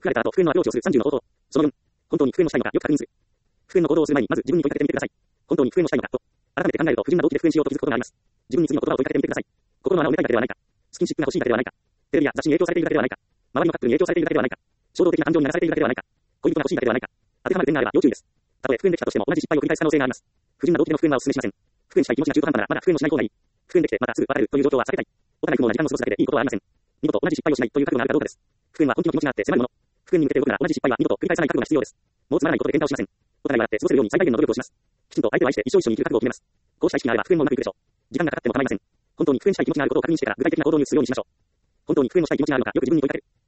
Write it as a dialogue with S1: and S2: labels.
S1: 振られた後、復縁のアプローチをする30の方法。その4、本当に復縁をしたいのかよく確認する。復縁の行動をする前に、まず自分に問いかけてみてください。本当に復縁をしたいのかと、改めて考えると不純な動機で復縁しようと気づくことがあります。自分に次の言葉を問いかけてみてください。心の穴を埋めたいだけではないか。スキンシップが欲しいだけではないか。テレビや雑誌に影響されているだけではないか。周りのカップルに影響されているだけではないか。衝動的な感情に流されているだけではないか。恋人が欲しいだけではないか。当てはまる点があれば要注意です。たとえ復縁できたとしても同じ失敗を繰り返す可能性があります。不純な動機での復縁はお勧めしません。復縁したい気持ちが中途半端ならまだ復縁をしない方がいい。復縁できてまたすぐ別れるという状況は避けたい。お互い不毛な時間を過ごすだけでいいことはありません。二度と同じ失敗をしないという覚悟があるかどうかです。復縁は本気の気持ちがあって迫るもの。復縁に向けて動くなら同じ失敗は二度と繰り返さない覚悟が必要です。もうつまらないことで喧嘩をしません。お互い笑って過ごせるように最大限の努力をします。きちんと相手を愛して一生一緒に生きる覚悟を決めます。こうした意識があれば復縁もうまくいくでしょう。時間がかかっても構いません。本当に復縁したい気持ちがあることを確認してから具体的な行動に移すようにしましょう。本当に復縁をしたい気持ちがあるのかよく自分に問いかける。